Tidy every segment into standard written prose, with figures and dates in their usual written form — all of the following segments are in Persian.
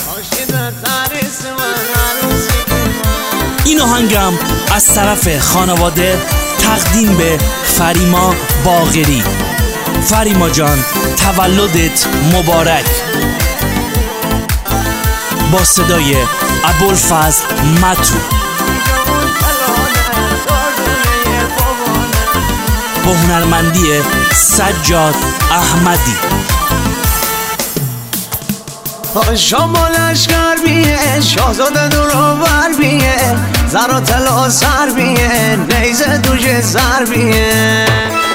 این آهنگم از طرف خانواده تقدیم به فریما باقری. فریما جان تولدت مبارک. با صدای ابوالفضل متو، با هنرمندی سجاد احمدی. شما لشکر بیه، شاهزاده دروبر بیه، زر و طلا سر بیه، نیزه دوش زر بیه.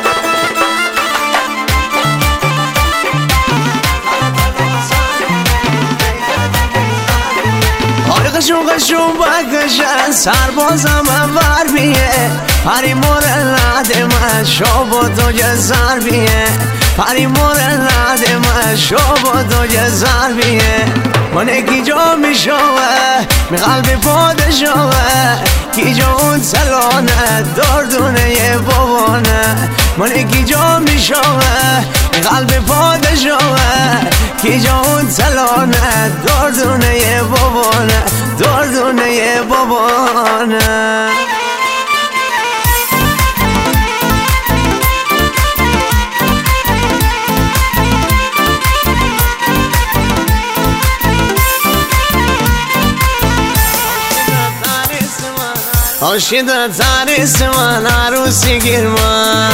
قشون قشون بکشن سربازم انور بیه، پری مورد من شب تو جزر بیه، پری مورد من شب تو جزر بیه. من کی جا میشوه می قلب پادشاهه، کی جا اون سلانه دردونه یه بابانه. من کی جا میشوه می قلب پادشاهه، کی جا اون سلانه دردونه یه بابانه، دردونه یه بابانه. آشیده تریس من عروسی گیرمان،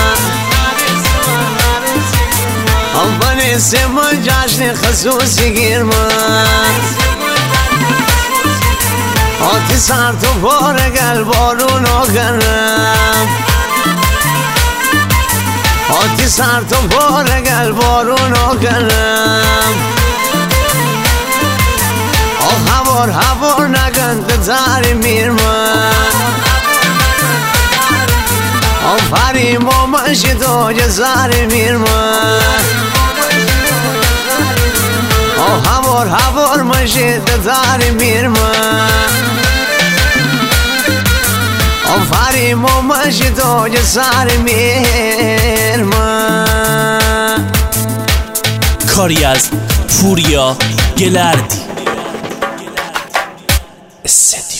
آمپانی سیمان جشن خصوصی گیرمان. آتی سر تو بارگل بارونو کنم، آتی سر تو بارگل بارونو کنم. هوار هوار نگند زاری میرمان، آفرین با منشی تو جزاری میرمان. هوار هوار منشی تو زاری میرمان، آفرین با منشی تو جزاری میرمان. کاری از پوریا گلردی.